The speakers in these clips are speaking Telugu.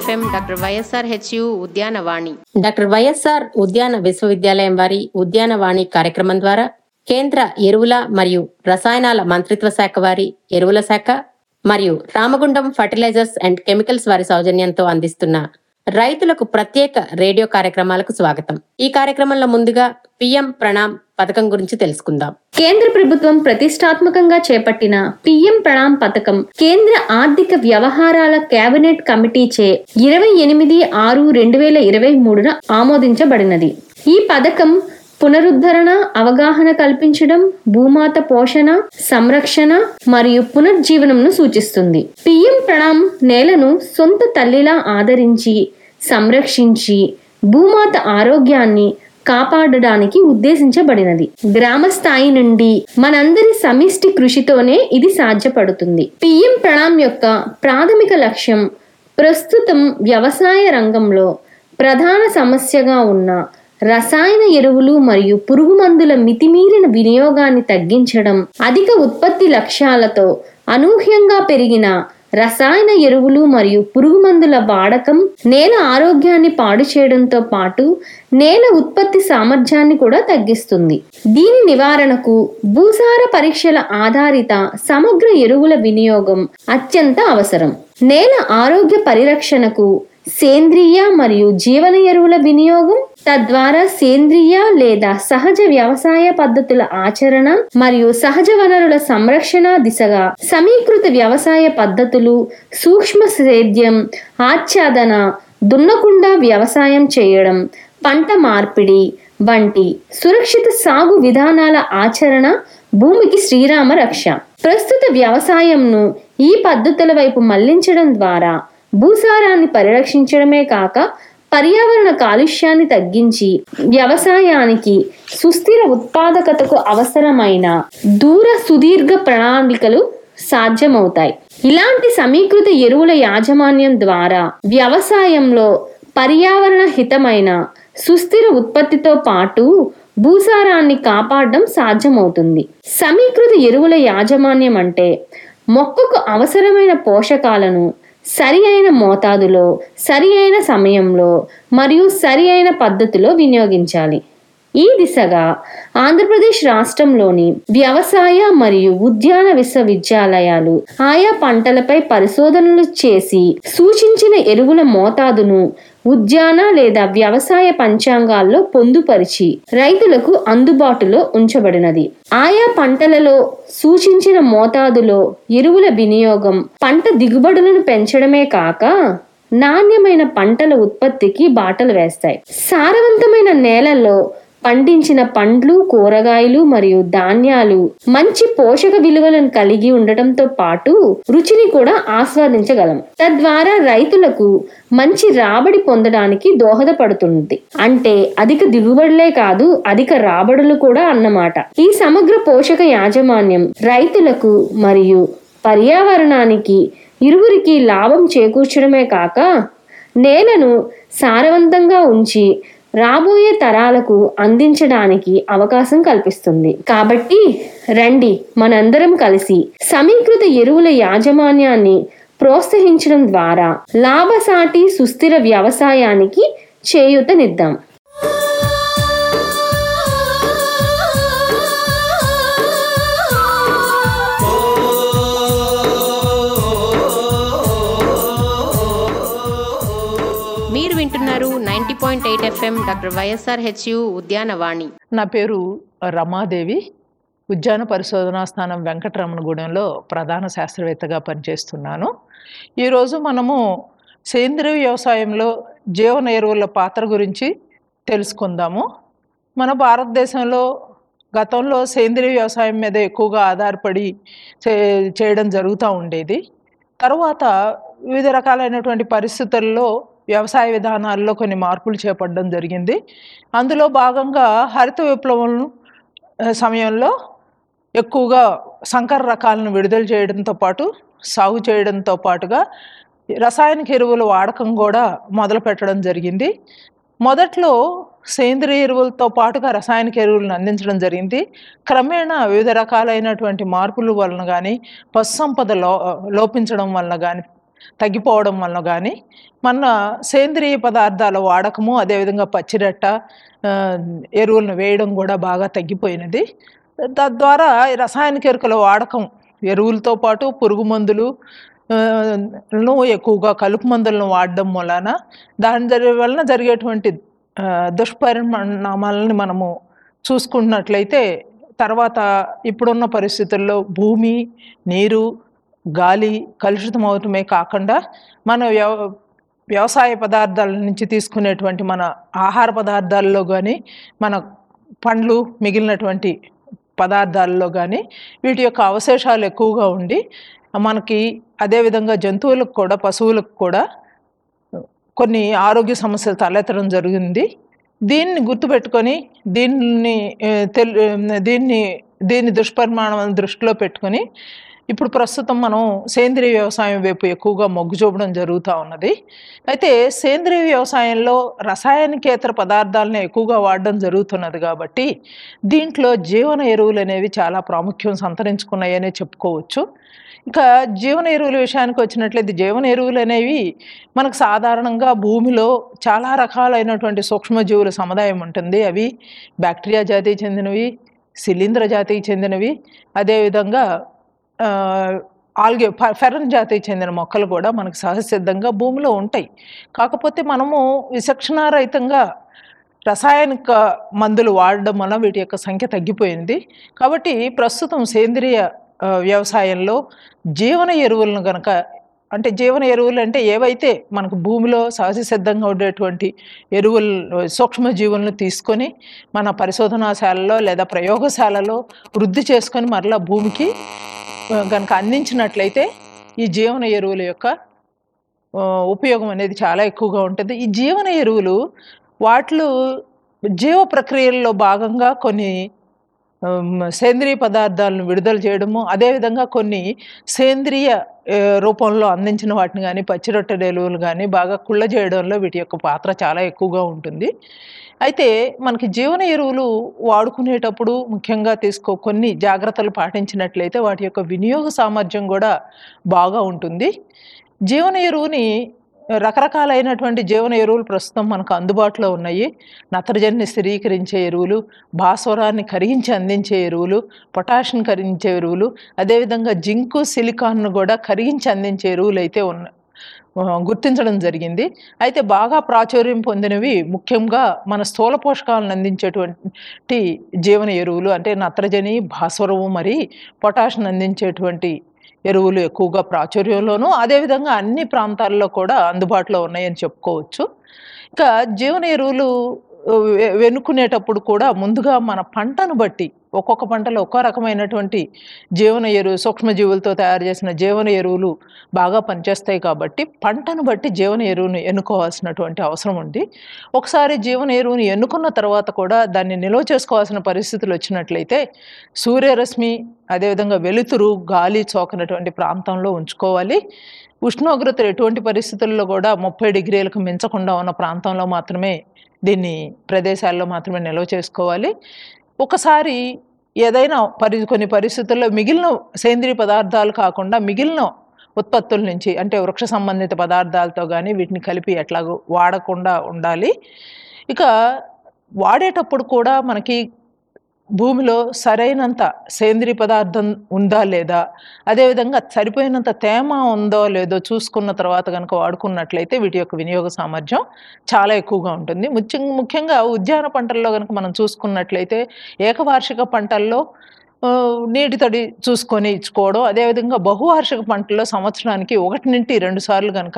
FM డాక్టర్ వైఎస్ఆర్ హెచ్యు ఉద్యానవాణి. డాక్టర్ వైఎస్ఆర్ ఉద్యాన విశ్వవిద్యాలయం వారి ఉద్యానవాణి కార్యక్రమం ద్వారా కేంద్ర ఎరువుల మరియు రసాయనాల మంత్రిత్వ శాఖ వారి ఎరువుల శాఖ మరియు రామగుండం ఫర్టిలైజర్స్ అండ్ కెమికల్స్ వారి సౌజన్యంతో అందిస్తున్న రైతులకు ప్రత్యేక రేడియో కార్యక్రమాలకు స్వాగతం. ఈ కార్యక్రమంలో ముందుగా పిఎం ప్రణామ్ పథకం గురించి తెలుసుకుందాం. కేంద్ర ప్రభుత్వం ప్రతిష్టాత్మకంగా చేపట్టిన పిఎం ప్రణామ్ పథకం కేంద్ర ఆర్థిక వ్యవహారాల కేబినెట్ కమిటీచే 28/6/2023 ఆమోదించబడినది. ఈ పథకం పునరుద్ధరణ, అవగాహన కల్పించడం, భూమాత పోషణ, సంరక్షణ మరియు పునర్జీవనంను సూచిస్తుంది. పిఎం ప్రణామ్ నేలను సొంత తల్లిలా ఆదరించి, సంరక్షించి, భూమాత ఆరోగ్యాన్ని కాపాడడానికి ఉద్దేశించబడినది. గ్రామ స్థాయి నుండి మనందరి సమిష్టి కృషితోనే ఇది సాధ్యపడుతుంది. పిఎం ప్రణామ్ యొక్క ప్రాథమిక లక్ష్యం ప్రస్తుతం వ్యవసాయ రంగంలో ప్రధాన సమస్యగా ఉన్న రసాయన ఎరువులు మరియు పురుగు మందుల మితిమీరిన వినియోగాన్ని తగ్గించడం, అధిక ఉత్పత్తి లక్ష్యాలతో అనూహ్యంగా పెరిగిన రసాయన ఎరువులు మరియు పురుగు మందుల వాడకం నేల ఆరోగ్యాన్ని పాడు చేయడంతో పాటు నేల ఉత్పత్తి సామర్థ్యాన్ని కూడా తగ్గిస్తుంది. దీని నివారణకు భూసార పరీక్షల ఆధారిత సమగ్ర ఎరువుల వినియోగం అత్యంత అవసరం. నేల ఆరోగ్య పరిరక్షణకు సేంద్రియ మరియు జీవన ఎరువుల వినియోగం, తద్వారా సేంద్రియ లేదా సహజ వ్యవసాయ పద్ధతుల ఆచరణ మరియు సహజ వనరుల సంరక్షణ దిశగా సమీకృత వ్యవసాయ పద్ధతులు, సూక్ష్మ సేద్యం, ఆచ్ఛాదన, దున్నకుండా వ్యవసాయం చేయడం, పంట మార్పిడి వంటి సురక్షిత సాగు విధానాల ఆచరణ భూమికి శ్రీరామ రక్ష. ప్రస్తుత వ్యవసాయంను ఈ పద్ధతుల వైపు మళ్లించడం ద్వారా భూసారాన్ని పరిరక్షించడమే కాక పర్యావరణ కాలుష్యాన్ని తగ్గించి వ్యవసాయానికి సుస్థిర ఉత్పాదకతకు అవసరమైన సుదీర్ఘ ప్రణాళికలు సాధ్యమవుతాయి. ఇలాంటి సమీకృత ఎరువుల యాజమాన్యం ద్వారా వ్యవసాయంలో పర్యావరణ హితమైన సుస్థిర ఉత్పత్తితో పాటు భూసారాన్ని కాపాడడం సాధ్యమవుతుంది. సమీకృత ఎరువుల యాజమాన్యం అంటే మొక్కకు అవసరమైన పోషకాలను సరి అయిన మోతాదులో, సరి అయిన సమయంలో మరియు సరి అయిన పద్ధతిలో వినియోగించాలి. ఈ దిశగా ఆంధ్రప్రదేశ్ రాష్ట్రంలోని వ్యవసాయ మరియు ఉద్యాన విశ్వవిద్యాలయాలు ఆయా పంటలపై పరిశోధనలు చేసి సూచించిన ఎరువుల మోతాదును ఉద్యాన లేదా వ్యవసాయ పంచాంగాల్లో పొందుపరిచి రైతులకు అందుబాటులో ఉంచబడినది. ఆయా పంటలలో సూచించిన మోతాదులో ఎరువుల వినియోగం పంట దిగుబడులను పెంచడమే కాక నాణ్యమైన పంటల ఉత్పత్తికి బాటలు వేస్తాయి. సారవంతమైన నేలల్లో పండించిన పండ్లు, కూరగాయలు మరియు ధాన్యాలు మంచి పోషక విలువలను కలిగి ఉండటంతో పాటు రుచిని కూడా ఆస్వాదించగలం. తద్వారా రైతులకు మంచి రాబడి పొందడానికి దోహదపడుతుంది. అంటే అధిక దిగుబడులే కాదు, అధిక రాబడులు కూడా అన్నమాట. ఈ సమగ్ర పోషక యాజమాన్యం రైతులకు మరియు పర్యావరణానికి ఇరువురికి లాభం చేకూర్చడమే కాక నేలను సారవంతంగా ఉంచి రాబోయే తరాలకు అందించడానికి అవకాశం కల్పిస్తుంది. కాబట్టి రండి మనందరం కలిసి సమీకృత ఎరువుల యాజమాన్యాన్ని ప్రోత్సహించడం ద్వారా లాభసాటి సుస్థిర వ్యవసాయానికి చేయూతనిద్దాం. మీరు వింటున్నారు 90.8 FM డాక్టర్ వైఎస్ఆర్ హెచ్యు ఉద్యానవాణి. నా పేరు రమాదేవి. ఉద్యాన పరిశోధనా స్థానం వెంకటరమణగూడెంలో ప్రధాన శాస్త్రవేత్తగా పనిచేస్తున్నాను. ఈరోజు మనము సేంద్రియ వ్యవసాయంలో జీవన ఎరువుల పాత్ర గురించి తెలుసుకుందాము. మన భారతదేశంలో గతంలో సేంద్రియ వ్యవసాయం మీద ఎక్కువగా ఆధారపడి చేయడం జరుగుతూ ఉండేది. తర్వాత వివిధ రకాలైనటువంటి పరిస్థితుల్లో వ్యవసాయ విధానాల్లో కొన్ని మార్పులు చేపట్టడం జరిగింది. అందులో భాగంగా హరిత విప్లవం సమయంలో ఎక్కువగా సంకర రకాలను విడుదల చేయడంతో పాటు సాగు చేయడంతో పాటుగా రసాయనిక ఎరువుల వాడకం కూడా మొదలు పెట్టడం జరిగింది. మొదట్లో సేంద్రియ ఎరువులతో పాటుగా రసాయనిక ఎరువులను అందించడం జరిగింది. క్రమేణా వివిధ రకాలైనటువంటి మార్పుల వలన కానీ, పశు సంపద లోపించడం వలన కానీ తగ్గిపోవడం వల్ల కానీ మన సేంద్రియ పదార్థాల వాడకము, అదేవిధంగా పచ్చిరట్ట ఎరువులను వేయడం కూడా బాగా తగ్గిపోయినది. తద్వారా రసాయనిక ఎరువుల వాడకం, ఎరువులతో పాటు పురుగు మందులు ఎక్కువగా కలుపు మందులను వాడడం వలన దాని వలన జరిగేటువంటి దుష్పరిణామాలని మనము చూసుకున్నట్లయితే తర్వాత ఇప్పుడున్న పరిస్థితుల్లో భూమి, నీరు, గాలి కలుషితం అవటమే కాకుండా మన వ్యవసాయ పదార్థాల నుంచి తీసుకునేటువంటి మన ఆహార పదార్థాల్లో కానీ, మన పండ్లు మిగిలినటువంటి పదార్థాల్లో కానీ వీటి యొక్క అవశేషాలు ఎక్కువగా ఉండి మనకి అదేవిధంగా జంతువులకు కూడా, పశువులకు కూడా కొన్ని ఆరోగ్య సమస్యలు తలెత్తడం జరిగింది. దీన్ని గుర్తుపెట్టుకొని దీన్ని దుష్పరిణామాలను దృష్టిలో పెట్టుకొని ఇప్పుడు ప్రస్తుతం మనం సేంద్రియ వ్యవసాయం వైపు ఎక్కువగా మొగ్గు చూపడం జరుగుతూ ఉన్నది. అయితే సేంద్రియ వ్యవసాయంలో రసాయనికేతర పదార్థాలను ఎక్కువగా వాడడం జరుగుతున్నది కాబట్టి దీంట్లో జీవన ఎరువులు అనేవి చాలా ప్రాముఖ్యం సంతరించుకున్నాయనే చెప్పుకోవచ్చు. ఇక జీవన ఎరువుల విషయానికి వచ్చినట్లయితే జీవన ఎరువులు అనేవి మనకు సాధారణంగా భూమిలో చాలా రకాలైనటువంటి సూక్ష్మజీవుల సముదాయం ఉంటుంది. అవి బ్యాక్టీరియా జాతికి చెందినవి, శిలీంద్ర జాతికి చెందినవి, అదేవిధంగా ఆల్గే ఫెరన్ జాతికి చెందిన మొక్కలు కూడా మనకు సహజసిద్ధంగా భూమిలో ఉంటాయి. కాకపోతే మనము విచక్షణారహితంగా రసాయనిక మందులు వాడడం వల్ల వీటి యొక్క సంఖ్య తగ్గిపోయింది. కాబట్టి ప్రస్తుతం సేంద్రియ వ్యవసాయంలో జీవన ఎరువులను కనుక, అంటే జీవన ఎరువులు అంటే ఏవైతే మనకు భూమిలో సహజసిద్ధంగా ఉండేటువంటి ఎరువులు, సూక్ష్మజీవులను తీసుకొని మన పరిశోధనాశాలలో లేదా ప్రయోగశాలలో వృద్ధి చేసుకొని మరలా భూమికి కనుక అందించినట్లయితే ఈ జీవన ఎరువుల యొక్క ఉపయోగం అనేది చాలా ఎక్కువగా ఉంటుంది. ఈ జీవన ఎరువులు వాటిలో జీవ ప్రక్రియల్లో భాగంగా కొన్ని సేంద్రియ పదార్థాలను విడుదల చేయడము, అదేవిధంగా కొన్ని సేంద్రియ రూపంలో అందించిన వాటిని కానీ, పచ్చిరొట్టె ఎరువులు కానీ బాగా కుళ్ళ చేయడంలో వీటి యొక్క పాత్ర చాలా ఎక్కువగా ఉంటుంది. అయితే మనకి జీవన ఎరువులు వాడుకునేటప్పుడు ముఖ్యంగా కొన్ని జాగ్రత్తలు పాటించినట్లయితే వాటి యొక్క వినియోగ సామర్థ్యం కూడా బాగా ఉంటుంది. జీవన ఎరువుని రకరకాలైనటువంటి జీవన ఎరువులు ప్రస్తుతం మనకు అందుబాటులో ఉన్నాయి. నత్రజనిని స్థిరీకరించే ఎరువులు, భాస్వరాన్ని కరిగించి అందించే ఎరువులు, పొటాషియం కరిగించే ఎరువులు, అదేవిధంగా జింకు, సిలికాన్ను కూడా కరిగించి అందించే ఎరువులు అయితే గుర్తించడం జరిగింది. అయితే బాగా ప్రాచుర్యం పొందినవి ముఖ్యంగా మన స్థూల పోషకాలను అందించేటువంటి జీవన ఎరువులు, అంటే నత్రజని, భాస్వరము మరి పొటాషియం అందించేటువంటి ఎరువులు ఎక్కువగా ప్రాచుర్యంలోనూ అదేవిధంగా అన్ని ప్రాంతాల్లో కూడా అందుబాటులో ఉన్నాయని చెప్పుకోవచ్చు. ఇక జీవన ఎరువులు వెనుక్కునేటప్పుడు కూడా ముందుగా మన పంటను బట్టి ఒక్కొక్క పంటలో ఒక్కో రకమైనటువంటి జీవన ఎరువు, సూక్ష్మజీవులతో తయారు చేసిన జీవన ఎరువులు బాగా పనిచేస్తాయి కాబట్టి పంటను బట్టి జీవన ఎరువును ఎన్నుకోవాల్సినటువంటి అవసరం ఉంది. ఒకసారి జీవన ఎరువుని ఎన్నుకున్న తర్వాత కూడా దాన్ని నిల్వ చేసుకోవాల్సిన పరిస్థితులు వచ్చినట్లయితే సూర్యరశ్మి, అదేవిధంగా వెలుతురు, గాలి సోకనటువంటి ప్రాంతంలో ఉంచుకోవాలి. ఉష్ణోగ్రతలు ఎటువంటి పరిస్థితుల్లో కూడా 30 డిగ్రీలకు మించకుండా ఉన్న ప్రాంతంలో మాత్రమే ప్రదేశాల్లో మాత్రమే నిల్వ చేసుకోవాలి. ఒకసారి ఏదైనా కొన్ని పరిస్థితుల్లో మిగిలిన సేంద్రియ పదార్థాలు కాకుండా మిగిలిన ఉత్పత్తుల నుంచి, అంటే వృక్ష సంబంధిత పదార్థాలతో కానీ వీటిని కలిపి ఎట్లాగో వాడకుండా ఉండాలి. ఇక వాడేటప్పుడు కూడా మనకి భూమిలో సరైనంత సేంద్రియ పదార్థం ఉందా లేదా, అదేవిధంగా సరిపోయినంత తేమ ఉందో లేదో చూసుకున్న తర్వాత కనుక వాడుకున్నట్లయితే వీటి యొక్క వినియోగ సామర్థ్యం చాలా ఎక్కువగా ఉంటుంది. ముఖ్యంగా ఉద్యాన పంటల్లో కనుక మనం చూసుకున్నట్లయితే ఏకవార్షిక పంటల్లో నీటి తడి చూసుకొని ఇచ్చుకోవడం, అదేవిధంగా బహువార్షిక పంటల్లో సంవత్సరానికి 1 నుండి 2 సార్లు కనుక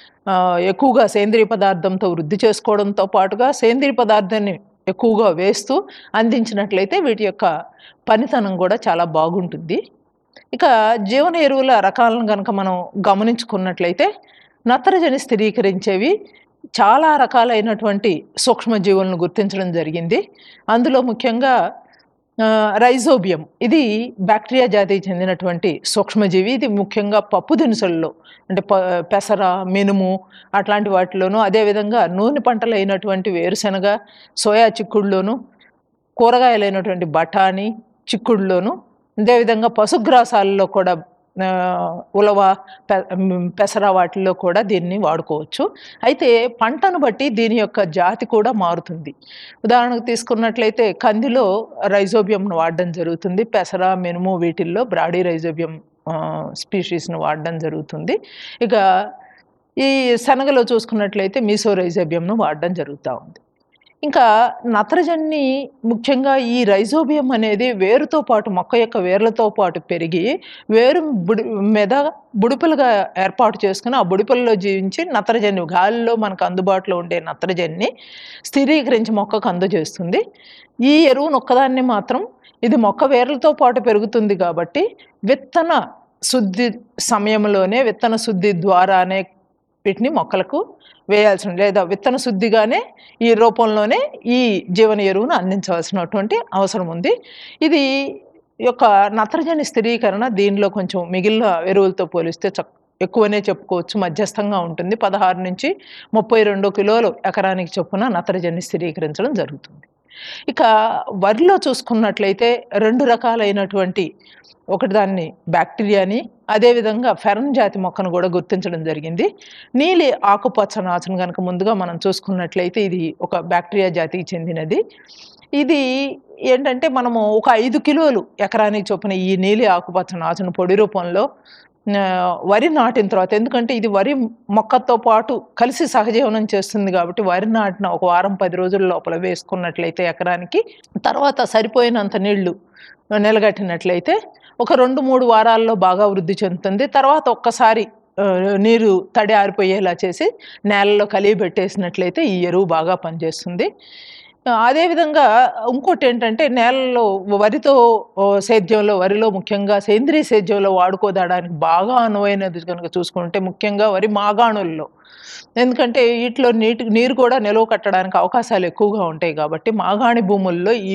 ఎక్కువగా సేంద్రియ పదార్థంతో వృద్ధి చేసుకోవడంతో పాటుగా సేంద్రియ పదార్థాన్ని ఎక్కువగా వేస్తూ అందించినట్లయితే వీటి యొక్క పనితనం కూడా చాలా బాగుంటుంది. ఇక జీవన ఎరువుల రకాలను కనుక మనం గమనించుకున్నట్లయితే నత్రజని స్థిరీకరించేవి చాలా రకాలైనటువంటి సూక్ష్మజీవులను గుర్తించడం జరిగింది. అందులో ముఖ్యంగా రైజోబియం, ఇది బ్యాక్టీరియా జాతికి చెందినటువంటి సూక్ష్మజీవి. ఇది ముఖ్యంగా పప్పు దినుసుల్లో, అంటే పెసర, మినుము అట్లాంటి వాటిలోనూ, అదేవిధంగా నూనె పంటలు అయినటువంటి వేరుశనగ, సోయా చిక్కుడులోను, కూరగాయలైనటువంటి బఠానీ, చిక్కుడులోను, అదేవిధంగా పశుగ్రాసాలలో కూడా ఉలవ, పెసర వాటిల్లో కూడా దీన్ని వాడుకోవచ్చు. అయితే పంటను బట్టి దీని యొక్క జాతి కూడా మారుతుంది. ఉదాహరణకు తీసుకున్నట్లయితే కందిలో రైజోబియంను వాడడం జరుగుతుంది. పెసర, మినుము వీటిల్లో బ్రాడీ రైజోబియం స్పీషీస్ను వాడడం జరుగుతుంది. ఇక ఈ శనగలో చూసుకున్నట్లయితే మీసో రైజోబియంను వాడడం జరుగుతూ ఉంది. ఇంకా నత్రజని ముఖ్యంగా ఈ రైజోబియం అనేది వేరుతో పాటు మొక్క యొక్క వేర్లతో పాటు పెరిగి వేరు మీద బుడిపలుగా ఏర్పాటు చేసుకుని ఆ బుడిపల్లో జీవించి నత్రజని గాలిలో మనకు అందుబాటులో ఉండే నత్రజనిని స్థిరీకరించి మొక్కకు అందజేస్తుంది. ఈ ఎరువును ఒక్కదాన్ని మాత్రం ఇది మొక్క వేర్లతో పాటు పెరుగుతుంది కాబట్టి విత్తన శుద్ధి సమయంలోనే విత్తన శుద్ధి ద్వారానే వీటిని మొక్కలకు వేయాల్సిన లేదా విత్తన శుద్ధిగానే ఈ రూపంలోనే ఈ జీవన ఎరువును అందించవలసినటువంటి అవసరం ఉంది. ఇది యొక్క నత్రజని స్థిరీకరణ దీనిలో కొంచెం మిగిలిన ఎరువులతో పోలిస్తే ఎక్కువనే చెప్పుకోవచ్చు. మధ్యస్థంగా ఉంటుంది. 16 నుంచి 32 కిలోలు ఎకరానికి చొప్పున నత్రజని స్థిరీకరించడం జరుగుతుంది. ఇక వరిలో చూసుకున్నట్లయితే 2 రకాలైనటువంటి ఒకటి దాన్ని బ్యాక్టీరియాని అదేవిధంగా ఫెరన్ జాతి మొక్కను కూడా గుర్తించడం జరిగింది. నీలి ఆకుపచ్చ నాచును కనుక ముందుగా మనం చూసుకున్నట్లయితే ఇది ఒక బ్యాక్టీరియా జాతికి చెందినది. ఇది ఏంటంటే మనము ఒక 5 కిలోలు ఎకరానికి చొప్పున ఈ నీలి ఆకుపచ్చ నాచును పొడి రూపంలో వరి నాటిన తర్వాత, ఎందుకంటే ఇది వరి మొక్కతో పాటు కలిసి సహజీవనం చేస్తుంది కాబట్టి వరి నాటిన ఒక వారం 10 రోజుల లోపల వేసుకున్నట్లయితే ఎకరానికి, తర్వాత సరిపోయినంత నీళ్లు నిలగట్టినట్లయితే ఒక 2-3 వారాల్లో బాగా వృద్ధి చెందుతుంది. తర్వాత ఒక్కసారి నీరు తడి ఆరిపోయేలా చేసి నేలలో కలియబెట్టేసినట్లయితే ఈ ఎరువు బాగా పనిచేస్తుంది. అదేవిధంగా ఇంకోటి ఏంటంటే నేలలో వరితో సేద్యంలో వరిలో ముఖ్యంగా సేంద్రీయ సేద్యంలో వాడుకోదడానికి బాగా అనువైనది కనుక చూసుకుంటే ముఖ్యంగా వరి మాగాణుల్లో, ఎందుకంటే వీటిలో నీరు కూడా నిలువ కట్టడానికి అవకాశాలు ఎక్కువగా ఉంటాయి కాబట్టి మాగాణి భూముల్లో ఈ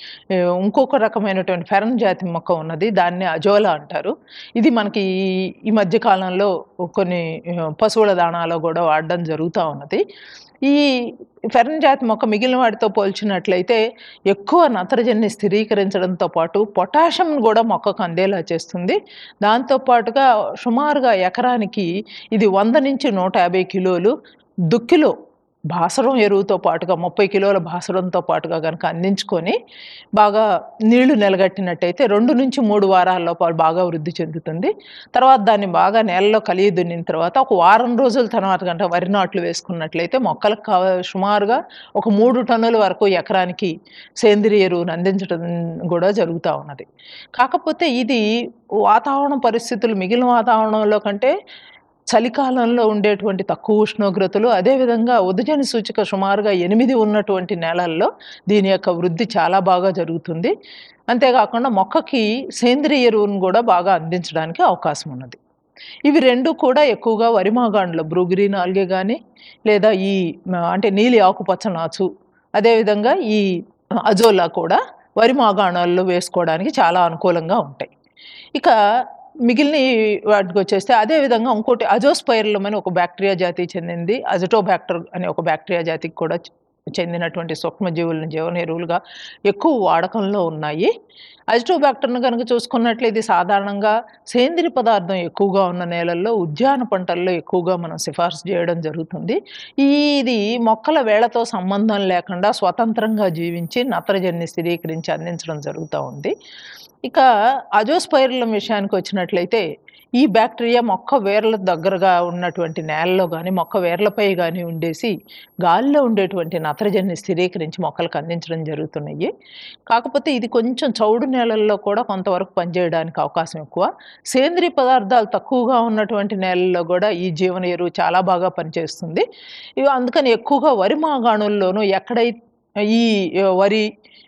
ఇంకొక రకమైనటువంటి ఫెరన్ జాతి మొక్క ఉన్నది. దాన్ని అజోలా అంటారు. ఇది మనకి ఈ మధ్య కాలంలో కొన్ని పశువుల దాణాలో కూడా వాడడం జరుగుతూ ఉన్నది. ఈ ఫెరన్ జాతి మొక్క మిగిలిన వాటితో పోల్చినట్లయితే ఎక్కువ నత్రజనిని స్థిరీకరించడంతో పాటు పొటాషియం కూడా మొక్కకు అందేలా చేస్తుంది. దాంతోపాటుగా సుమారుగా ఎకరానికి ఇది 100 నుంచి 150 కిలోలు దుక్కిలో భాస్వరం ఎరువుతో పాటుగా 30 కిలోల భాస్వరంతో పాటుగా కనుక అందించుకొని బాగా నీళ్లు నిలగట్టినట్టయితే 2 నుంచి 3 వారాల లోపల బాగా వృద్ధి చెందుతుంది. తర్వాత దాన్ని బాగా నేలలో కలిగి దున్నిన తర్వాత ఒక వారం రోజుల తర్వాత కనుక వరి నాట్లు వేసుకున్నట్లయితే మొక్కలకు సుమారుగా ఒక 3 టన్నుల వరకు ఎకరానికి సేంద్రియ ఎరువును అందించడం కూడా జరుగుతూ ఉన్నది. కాకపోతే ఇది వాతావరణ పరిస్థితులు మిగిలిన వాతావరణంలో కంటే చలికాలంలో ఉండేటువంటి తక్కువ ఉష్ణోగ్రతలు, అదేవిధంగా ఉదజని సూచిక సుమారుగా 8 ఉన్నటువంటి నేలల్లో దీని యొక్క వృద్ధి చాలా బాగా జరుగుతుంది. అంతేకాకుండా మొక్కకి సేంద్రియ ఎరువును కూడా బాగా అందించడానికి అవకాశం ఉన్నది. ఇవి 2 కూడా ఎక్కువగా వరి మాగాణులో బ్రూగ్రీన్ ఆల్గే కానీ లేదా ఈ అంటే నీలి ఆకుపచ్చ నాచు, అదేవిధంగా ఈ అజోలా కూడా వరి మాగాణాల్లో వేసుకోవడానికి చాలా అనుకూలంగా ఉంటాయి. ఇక మిగిలిన వాటికి వచ్చేస్తే అదేవిధంగా ఇంకోటి అజోస్పైరలం అని ఒక బ్యాక్టీరియా జాతికి చెందింది. అజిటోబ్యాక్టర్ అనే ఒక బ్యాక్టీరియా జాతికి కూడా చెందినటువంటి సూక్ష్మజీవులను జీవన ఎరువులుగా ఎక్కువ వాడకంలో ఉన్నాయి. అజిటోబ్యాక్టర్ను కనుక చూసుకున్నట్లయితే సాధారణంగా సేంద్రియ పదార్థం ఎక్కువగా ఉన్న నేలల్లో ఉద్యాన పంటల్లో ఎక్కువగా మనం సిఫార్సు చేయడం జరుగుతుంది. ఇది మొక్కల వేళ్లతో సంబంధం లేకుండా స్వతంత్రంగా జీవించి నత్రజనిని స్థిరీకరించి అందించడం జరుగుతూ ఉంది. ఇక అజోస్పైరలం విషయానికి వచ్చినట్లయితే ఈ బ్యాక్టీరియా మొక్క వేర్ల దగ్గరగా ఉన్నటువంటి నేలలో కానీ మొక్క వేర్లపై కానీ ఉండేసి గాలిలో ఉండేటువంటి నత్రజనిని స్థిరీకరించి మొక్కలకు అందించడం జరుగుతున్నాయి. కాకపోతే ఇది కొంచెం చౌడు నేలల్లో కూడా కొంతవరకు పనిచేయడానికి అవకాశం ఎక్కువ. సేంద్రియ పదార్థాలు తక్కువగా ఉన్నటువంటి నేలల్లో కూడా ఈ జీవన ఎరువు చాలా బాగా పనిచేస్తుంది. ఇవి అందుకని ఎక్కువగా వరి మాగాణుల్లోనూ ఎక్కడైతే ఈ వరి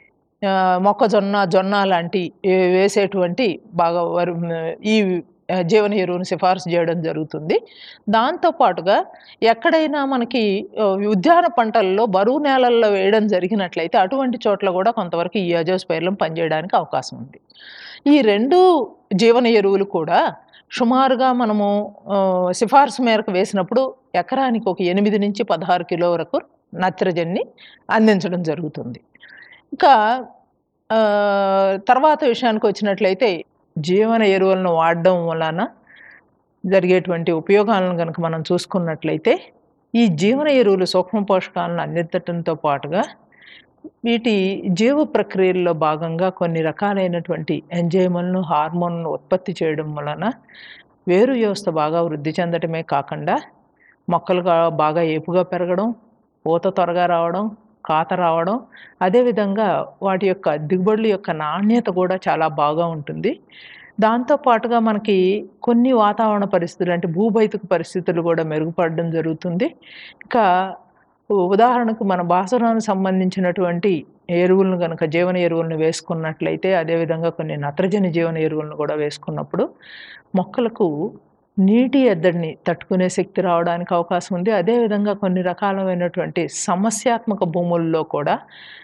మొక్కజొన్న, జొన్న లాంటి వేసేటువంటి బాగా ఈ జీవన ఎరువును సిఫార్సు చేయడం జరుగుతుంది. దాంతోపాటుగా ఎక్కడైనా మనకి ఉద్యాన పంటల్లో బరువు నేలల్లో వేయడం జరిగినట్లయితే అటువంటి చోట్ల కూడా కొంతవరకు ఈ అజోస్పైరలం పనిచేయడానికి అవకాశం ఉంది. ఈ 2 జీవన ఎరువులు కూడా సుమారుగా మనము సిఫార్సు మేరకు వేసినప్పుడు ఎకరానికి ఒక 8 నుంచి 16 కిలో వరకు నత్రజనిని అందించడం జరుగుతుంది. ఇంకా తర్వాత విషయానికి వచ్చినట్లయితే జీవన ఎరువులను వాడడం వలన జరిగేటువంటి ఉపయోగాలను కనుక మనం చూసుకున్నట్లయితే ఈ జీవన ఎరువులు సూక్ష్మ పోషకాలను అందించడంతో పాటుగా వీటి జీవ ప్రక్రియల్లో భాగంగా కొన్ని రకాలైనటువంటి ఎంజైములను హార్మోన్లను ఉత్పత్తి చేయడం వలన వేరు వ్యవస్థ బాగా వృద్ధి చెందడమే కాకుండా మొక్కలు బాగా ఏపుగా పెరగడం, పూత త్వరగా రావడం, కాత రావడం, అదేవిధంగా వాటి యొక్క దిగుబడుల యొక్క నాణ్యత కూడా చాలా బాగా ఉంటుంది. దాంతోపాటుగా మనకి కొన్ని వాతావరణ పరిస్థితులు అంటే భూభౌతిక పరిస్థితులు కూడా మెరుగుపడడం జరుగుతుంది. ఇంకా ఉదాహరణకు మన భాస్వరానికి సంబంధించినటువంటి ఎరువులను కనుక జీవన ఎరువులను వేసుకున్నట్లయితే, అదేవిధంగా కొన్ని నత్రజని జీవన ఎరువులను కూడా వేసుకున్నప్పుడు మొక్కలకు నీటి ఎద్దడిని తట్టుకునే శక్తి రావడానికి అవకాశం ఉంది. అదేవిధంగా కొన్ని రకాలైనటువంటి సమస్యాత్మక భూముల్లో కూడా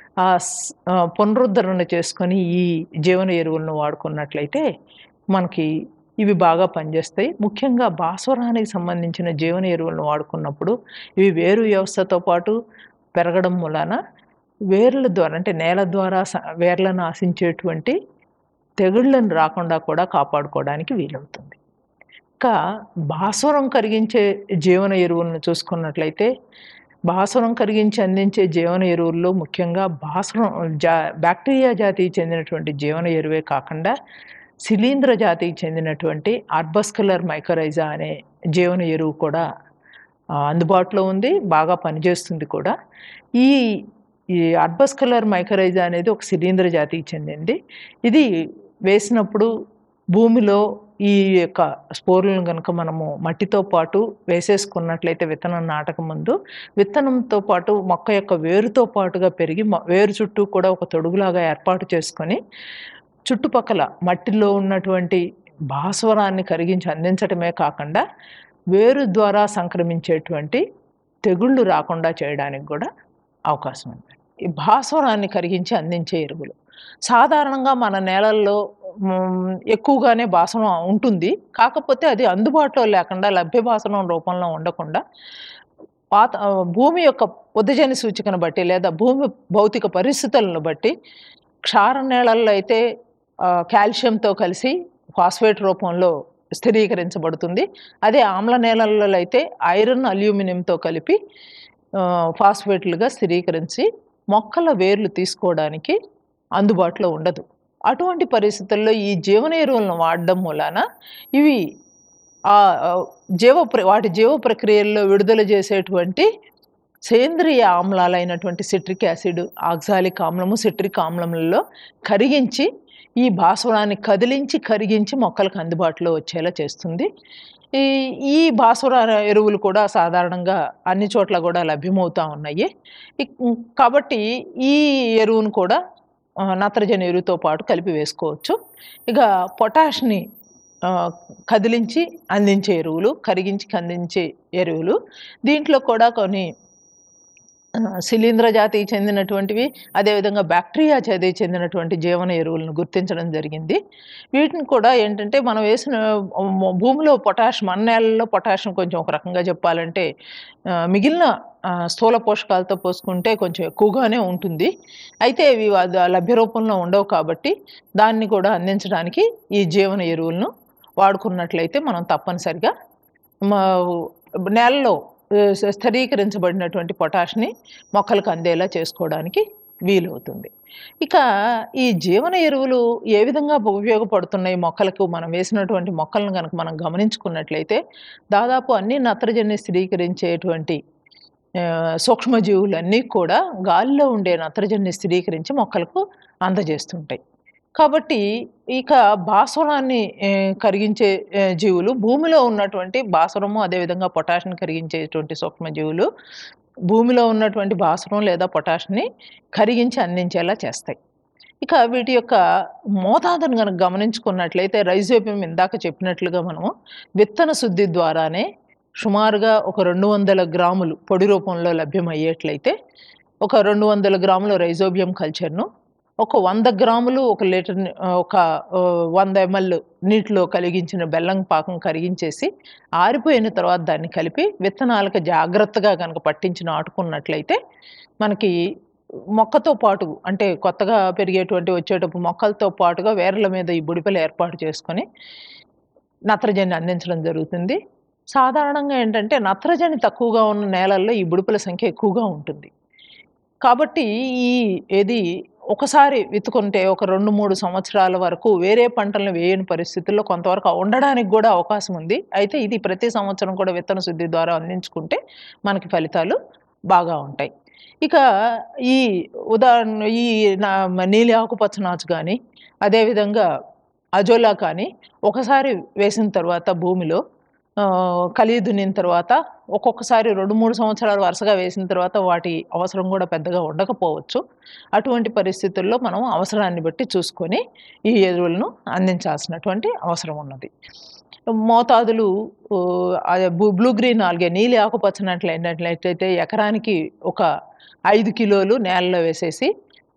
పునరుద్ధరణ చేసుకొని ఈ జీవన ఎరువులను వాడుకున్నట్లయితే మనకి ఇవి బాగా పనిచేస్తాయి. ముఖ్యంగా భాస్వరానికి సంబంధించిన జీవన ఎరువులను వాడుకున్నప్పుడు ఇవి వేరు వ్యవస్థతో పాటు పెరగడం వలన వేర్ల ద్వారా అంటే నేల ద్వారా వేర్లను ఆశించేటువంటి తెగుళ్ళను రాకుండా కూడా కాపాడుకోవడానికి వీలవుతుంది. ఇంకా భాస్వరం కరిగించే జీవన ఎరువులను చూసుకున్నట్లయితే భాస్వరం కరిగించి అందించే జీవన ఎరువుల్లో ముఖ్యంగా భాస్వరం బ్యాక్టీరియా జాతికి చెందినటువంటి జీవన ఎరువే కాకుండా శిలీంద్ర జాతికి చెందినటువంటి ఆర్బస్కులర్ మైకోరైజా అనే జీవన ఎరువు కూడా అందుబాటులో ఉంది, బాగా పనిచేస్తుంది కూడా. ఈ ఆర్బస్కులర్ మైకోరైజా అనేది ఒక శిలీంద్ర జాతికి చెందింది. ఇది వేసినప్పుడు భూమిలో ఈ యొక్క స్పోర్లను కనుక మనము మట్టితో పాటు వేసేసుకున్నట్లయితే విత్తనం నాటక ముందు విత్తనంతో పాటు మొక్క యొక్క వేరుతో పాటుగా పెరిగి వేరు చుట్టూ కూడా ఒక తొడుగులాగా ఏర్పాటు చేసుకొని చుట్టుపక్కల మట్టిలో ఉన్నటువంటి భాస్వరాన్ని కరిగించి అందించడమే కాకుండా వేరు ద్వారా సంక్రమించేటువంటి తెగుళ్ళు రాకుండా చేయడానికి కూడా అవకాశం ఉంది. ఈ భాస్వరాన్ని కరిగించి అందించే ఎరువులు సాధారణంగా మన నేలల్లో ఎక్కువగానే భాస్వరం ఉంటుంది. కాకపోతే అది అందుబాటులో లేకుండా లభ్య భాస్వరం రూపంలో ఉండకుండా భూమి యొక్క ఉదజని సూచికను బట్టి లేదా భూమి భౌతిక పరిస్థితులను బట్టి క్షార నేలల్లో అయితే కాల్షియంతో కలిసి ఫాస్ఫేట్ రూపంలో స్థిరీకరించబడుతుంది. అదే ఆమ్ల నేలల్లో అయితే ఐరన్ అల్యూమినియంతో కలిపి ఫాస్ఫేట్లుగా స్థిరీకరించి మొక్కల వేర్లు తీసుకోవడానికి అందుబాటులో ఉండదు. అటువంటి పరిస్థితుల్లో ఈ జీవన ఎరువులను వాడడం వలన ఇవి వాటి జీవ ప్రక్రియల్లో విడుదల చేసేటువంటి సేంద్రియ ఆమ్లాలైనటువంటి సిట్రిక్ యాసిడ్, ఆక్సాలిక్ ఆమ్లము, సిట్రిక్ ఆమ్లములలో కరిగించి ఈ భాస్వరాన్ని కరిగించి మొక్కలకు అందుబాటులో వచ్చేలా చేస్తుంది. ఈ భాస్వర ఎరువులు కూడా సాధారణంగా అన్ని చోట్ల కూడా లభ్యమవుతూ ఉన్నాయి. కాబట్టి ఈ ఎరువును కూడా నత్రజని ఎరువుతో పాటు కలిపి వేసుకోవచ్చు. ఇక పొటాష్ని కదిలించి అందించే ఎరువులు, కరిగించి అందించే ఎరువులు, దీంట్లో కూడా కొన్ని శిలీంద్ర జాతికి చెందినటువంటివి, అదేవిధంగా బ్యాక్టీరియా జాతికి చెందినటువంటి జీవన ఎరువులను గుర్తించడం జరిగింది. వీటిని కూడా ఏంటంటే మనం వేసిన భూమిలో మన నేలల్లో పొటాషియం కొంచెం ఒక రకంగా చెప్పాలంటే మిగిలిన స్థూల పోషకాలతో పోసుకుంటే కొంచెం ఎక్కువగానే ఉంటుంది. అయితే ఇవి లభ్య రూపంలో ఉండవు కాబట్టి దాన్ని కూడా అందించడానికి ఈ జీవన ఎరువులను వాడుకున్నట్లయితే మనం తప్పనిసరిగా నేలలో స్థిరీకరించబడినటువంటి పొటాష్ని మొక్కలకు అందేలా చేసుకోవడానికి వీలవుతుంది. ఇక ఈ జీవన ఎరువులు ఏ విధంగా ఉపయోగపడుతున్నాయి మొక్కలకు, మనం వేసినటువంటి మొక్కలను కనుక మనం గమనించుకున్నట్లయితే దాదాపు అన్ని నత్రజని స్థిరీకరించేటువంటి సూక్ష్మజీవులన్నీ కూడా గాలిలో ఉండే నత్రజని స్థిరీకరించి మొక్కలకు అందజేస్తుంటాయి. కాబట్టి ఇక భాస్వరాన్ని కరిగించే జీవులు భూమిలో ఉన్నటువంటి భాస్వరము, అదేవిధంగా పొటాషియం కరిగించేటువంటి సూక్ష్మజీవులు భూమిలో ఉన్నటువంటి భాస్వరం లేదా పొటాషియంని కరిగించి అందించేలా చేస్తాయి. ఇక వీటి యొక్క మోతాదును కనుక గమనించుకున్నట్లయితే రైజోబియం ఇందాక చెప్పినట్లుగా మనము విత్తన శుద్ధి ద్వారానే సుమారుగా ఒక 200 గ్రాములు పొడి రూపంలో లభ్యమయ్యేట్లయితే ఒక 200 గ్రాముల రైజోబియం కల్చర్ను ఒక 100 గ్రాములు ఒక 100 ml నీటిలో కలిగించిన బెల్లం పాకం కరిగించేసి ఆరిపోయిన తర్వాత దాన్ని కలిపి విత్తనాలకు జాగ్రత్తగా కనుక పట్టించి నాటుకున్నట్లయితే మనకి మొక్కతో పాటు అంటే కొత్తగా పెరిగేటువంటి వచ్చేటప్పుడు మొక్కలతో పాటుగా వేర్ల మీద ఈ బుడిపెలు ఏర్పాటు చేసుకొని నత్రజని అందించడం జరుగుతుంది. సాధారణంగా ఏంటంటే నత్రజని తక్కువగా ఉన్న నేలల్లో ఈ బుడిపెల సంఖ్య ఎక్కువగా ఉంటుంది. కాబట్టి ఏది ఒకసారి విత్తుకుంటే ఒక 2, 3 సంవత్సరాల వరకు వేరే పంటలను వేయని పరిస్థితుల్లో కొంతవరకు ఉండడానికి గూడా అవకాశం ఉంది. అయితే ఇది ప్రతి సంవత్సరం కూడా విత్తన శుద్ధి ద్వారా అందించుకుంటే మనకి ఫలితాలు బాగా ఉంటాయి. ఇక ఈ ఉదాహరణ నీలి ఆకుపచ్చ నాచు గానీ, అదేవిధంగా అజోలా కానీ ఒకసారి వేసిన తర్వాత భూమిలో కలియ దున్నిన తర్వాత ఒక్కొక్కసారి 2, 3 సంవత్సరాలు వరుసగా వేసిన తర్వాత వాటి అవసరం కూడా పెద్దగా ఉండకపోవచ్చు. అటువంటి పరిస్థితుల్లో మనం అవసరాన్ని బట్టి చూసుకొని ఈ ఎరువులను అందించాల్సినటువంటి అవసరం ఉన్నది. మోతాదులు బ్లూ గ్రీన్ ఆల్గే నీలి ఆకుపచ్చనట్లయితే ఎకరానికి ఒక 5 కిలోలు నేలలో వేసేసి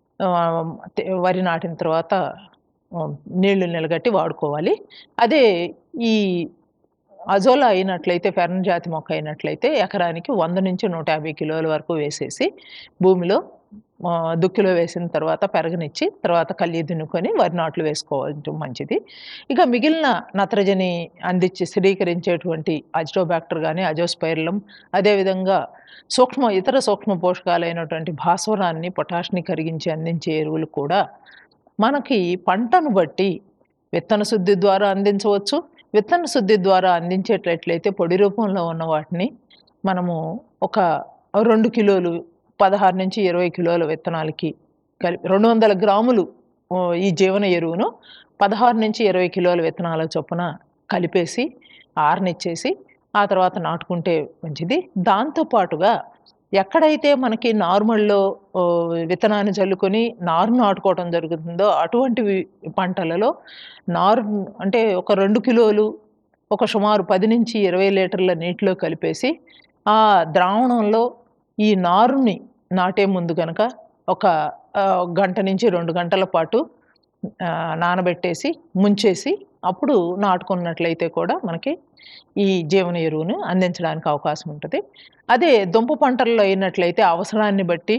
వరి నాటిన తర్వాత నీళ్లు నిలగట్టి వాడుకోవాలి. అదే ఈ అజోలా అయినట్లయితే ఫెర్న్ జాతి మొక్క అయినట్లయితే ఎకరానికి 100-150 కిలోల వరకు వేసేసి భూమిలో దుక్కిలో వేసిన తర్వాత పెరగనిచ్చి తర్వాత కల్లి దున్నుకొని వరి నాట్లు వేసుకోవడం మంచిది. ఇక మిగిలిన నత్రజని అందించి స్థిరీకరించేటువంటి అజిటోబ్యాక్టర్ కానీ అజోస్పైరిలం, అదేవిధంగా ఇతర సూక్ష్మ పోషకాలైనటువంటి భాస్వరాన్ని పొటాష్ని కరిగించి అందించే ఎరువులు కూడా మనకి పంటను బట్టి విత్తన శుద్ధి ద్వారా అందించవచ్చు. విత్తన శుద్ధి ద్వారా అందించేటట్లయితే పొడి రూపంలో ఉన్న వాటిని మనము ఒక 2 కిలోలు 16-20 కిలోల విత్తనాలకి 200 గ్రాములు ఈ జీవన ఎరువును 16-20 కిలోల విత్తనాల చొప్పున కలిపేసి ఆరనిచ్చేసి ఆ తర్వాత నాటుకుంటే మంచిది. దాంతోపాటుగా ఎక్కడైతే మనకి నార్మల్లో విత్తనాన్ని చల్లుకొని నారు నాటుకోవడం జరుగుతుందో అటువంటి పంటలలో నారు అంటే ఒక 2 కిలోలు ఒక సుమారు 10-20 లీటర్ల నీటిలో కలిపేసి ఆ ద్రావణంలో ఈ నారుని నాటే ముందు కనుక ఒక 1-2 గంటల పాటు నానబెట్టేసి ముంచేసి అప్పుడు నాటుకున్నట్లయితే కూడా మనకి ఈ జీవన ఎరువును అందించడానికి అవకాశం ఉంటుంది. అదే దుంప పంటల్లో అయినట్లయితే అవసరాన్ని బట్టి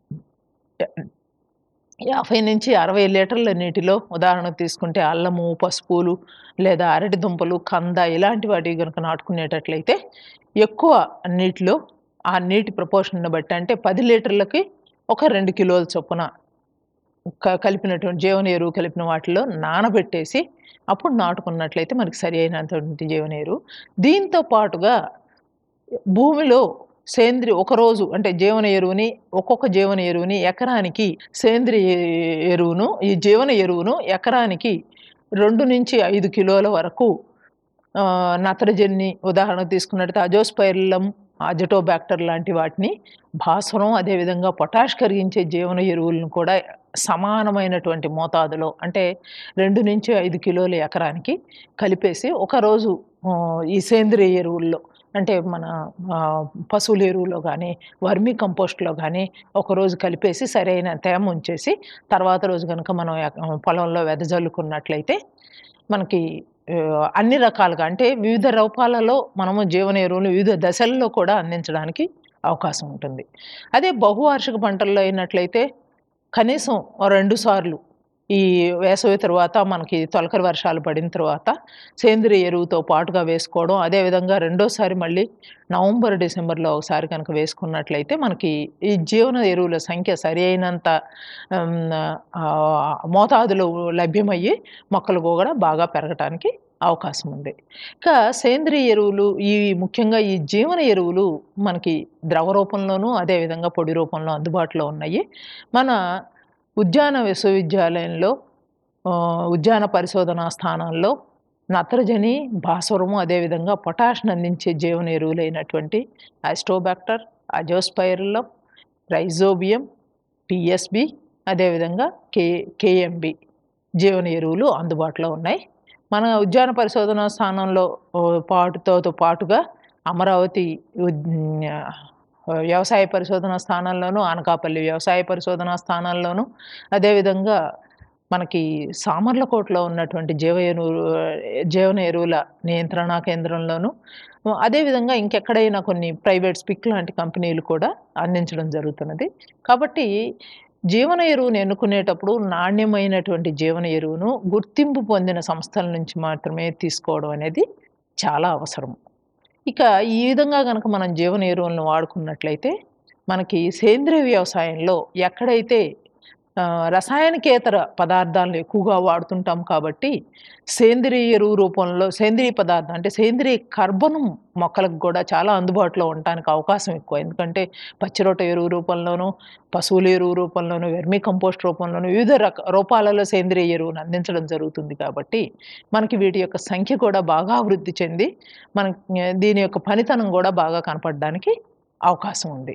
50-60 లీటర్ల నీటిలో ఉదాహరణకు తీసుకుంటే అల్లము, పసుపులు లేదా అరటి దుంపలు, కంద ఇలాంటి వాటివి కనుక నాటుకునేటట్లయితే ఎక్కువ నీటిలో ఆ నీటి ప్రపోర్షన్‌ని బట్టి అంటే 10 లీటర్లకి ఒక 2 కిలోల చొప్పున కలిపినటువంటి జీవన ఎరువు కలిపిన వాటిలో నానబెట్టేసి అప్పుడు నాటుకున్నట్లయితే మనకి సరి అయినటువంటి జీవన ఎరువు. దీంతో పాటుగా భూమిలో ఒకరోజు అంటే జీవన ఎరువుని ఒక్కొక్క జీవన ఎరువుని ఎకరానికి సేంద్రియ ఎరువును ఈ జీవన ఎరువును ఎకరానికి 2-5 కిలోల వరకు నత్రజని ఉదాహరణకు తీసుకున్నట్లయితే అజోస్పైరిలం, అజిటోబ్యాక్టర్ లాంటి వాటిని భాస్వరం అదేవిధంగా పొటాష్ కరిగించే జీవన ఎరువులను కూడా సమానమైనటువంటి మోతాదులో అంటే 2-5 కిలోల ఎకరానికి కలిపేసి ఒకరోజు ఈ సేంద్రియ ఎరువుల్లో అంటే మన పశువుల ఎరువులో కానీ వర్మీ కంపోస్ట్లో కానీ ఒకరోజు కలిపేసి సరైన తేమ ఉంచేసి తర్వాత రోజు కనుక మనం పొలంలో వెదజల్లుకున్నట్లయితే మనకి అన్ని రకాలుగా అంటే వివిధ రూపాలలో మనము జీవన ఎరువులు వివిధ దశల్లో కూడా అందించడానికి అవకాశం ఉంటుంది. అదే బహువార్షిక పంటల్లో అయినట్లయితే కనీసం 2 సార్లు ఈ వేసవి తర్వాత మనకి తొలకరి వర్షాలు పడిన తర్వాత సేంద్రియ ఎరువుతో పాటుగా వేసుకోవడం, అదేవిధంగా రెండోసారి మళ్ళీ నవంబర్, డిసెంబర్లో ఒకసారి కనుక వేసుకున్నట్లయితే మనకి ఈ జీవన ఎరువుల సంఖ్య సరి అయినంత మోతాదులో లభ్యమయ్యి మొక్కలు కూడా బాగా పెరగటానికి అవకాశం ఉంది. ఇంకా సేంద్రియ ఎరువులు ముఖ్యంగా ఈ జీవన ఎరువులు మనకి ద్రవ రూపంలోనూ అదేవిధంగా పొడి రూపంలో అందుబాటులో ఉన్నాయి. మన ఉద్యాన విశ్వవిద్యాలయంలో ఉద్యాన పరిశోధనా స్థానాల్లో నత్రజని, భాస్వరము అదేవిధంగా పొటాష్ను అందించే జీవన ఎరువులైనటువంటి అజిటోబ్యాక్టర్, అజోస్పైరిలం, రైజోబియం, టీఎస్బి అదేవిధంగా కేఎంబి జీవన ఎరువులు అందుబాటులో ఉన్నాయి. మన ఉద్యాన పరిశోధనా స్థానంలో పాటుగా అమరావతి వ్యవసాయ పరిశోధనా స్థానాల్లోనూ, అనకాపల్లి వ్యవసాయ పరిశోధనా స్థానాల్లోనూ, అదేవిధంగా మనకి సామర్లకోటలో ఉన్నటువంటి జీవన ఎరువుల నియంత్రణా కేంద్రంలోను, అదేవిధంగా ఇంకెక్కడైనా కొన్ని ప్రైవేట్ స్పిక్ లాంటి కంపెనీలు కూడా అందించడం జరుగుతున్నది. కాబట్టి జీవన ఎరువును ఎన్నుకునేటప్పుడు నాణ్యమైనటువంటి జీవన ఎరువును గుర్తింపు పొందిన సంస్థల నుంచి మాత్రమే తీసుకోవడం అనేది చాలా అవసరం. ఇక ఈ విధంగా గనక మనం జీవన ఎరువులను వాడుకున్నట్లయితే మనకి సేంద్రియ వ్యవసాయంలో ఎక్కడైతే రసాయనికేతర పదార్థాలను ఎక్కువగా వాడుతుంటాం కాబట్టి సేంద్రియ ఎరువు రూపంలో సేంద్రియ పదార్థం అంటే సేంద్రియ కర్బనం మొక్కలకు కూడా చాలా అందుబాటులో ఉండటానికి అవకాశం ఎక్కువ. ఎందుకంటే పచ్చిరొట్ట ఎరువు రూపంలోనూ, పశువుల ఎరువు రూపంలోనూ, వెర్మి కంపోస్ట్ రూపంలోనూ వివిధ రూపాలలో సేంద్రియ ఎరువును అందించడం జరుగుతుంది. కాబట్టి మనకి వీటి యొక్క సంఖ్య కూడా బాగా అభివృద్ధి చెంది మనకి దీని యొక్క పనితనం కూడా బాగా కనపడడానికి అవకాశం ఉంది.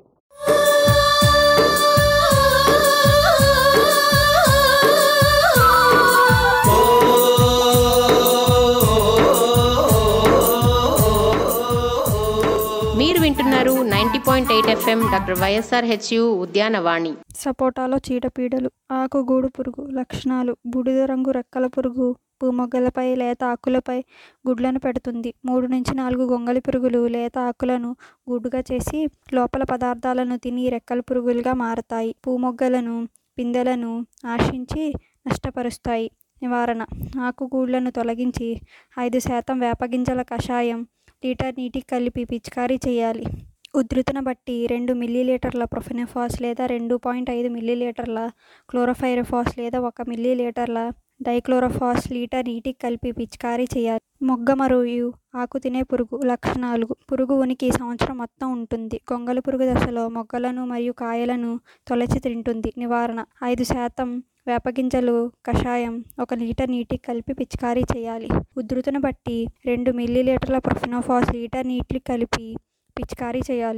మీరు వింటున్నారు 90.8 FM డాక్టర్ వైఎస్ఆర్ హెచ్యు ఉద్యానవాణి. సపోటాలో చీడపీడలు, ఆకుగూడు పురుగు లక్షణాలు. బూడిద రంగు రెక్కల పురుగు పూమొగ్గలపై, లేత ఆకులపై గుడ్లను పెడుతుంది. 3 నుంచి 4 గొంగళి పురుగులు లేత ఆకులను గుడ్డుగా చేసి లోపల పదార్థాలను తిని రెక్కల పురుగులుగా మారతాయి. పూమొగ్గలను, పిందెలను ఆశించి నష్టపరుస్తాయి. నివారణ: ఆకుగూళ్ళను తొలగించి 5% వేపగింజల కషాయం లీటర్ నీటికి కలిపి పిచికారీ చేయాలి. ఉధృతిని బట్టి 2 మిల్లీలీటర్ల ప్రొఫెనోఫాస్ లేదా 2.5 మిల్లీలీటర్ల క్లోరోఫైరిఫాస్ లేదా 1 మిల్లీలీటర్ల డైక్లోరోఫాస్ లీటర్ నీటికి కలిపి పిచికారీ చేయాలి. మొగ్గ మరియు ఆకు తినే పురుగు లక్షణాలు. పురుగు ఉనికి సంవత్సరం మొత్తం ఉంటుంది. గొంగళి పురుగు దశలో మొగ్గలను మరియు కాయలను తొలచి తింటుంది. నివారణ: 5% వేపగింజలు కషాయం 1 లీటర్ నీటికి కలిపి పిచికారీ చేయాలి. ఉధృతిని బట్టి 2 మిల్లీలీటర్ల ప్రొఫెనోఫాస్ లీటర్ నీటికి కలిపి పిచికారీ చేయాలి.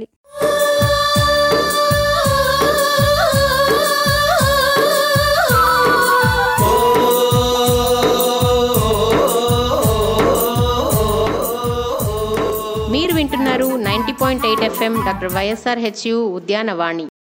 మీరు వింటున్నారు 90.8 FM doctor YSR HU Udyanavani.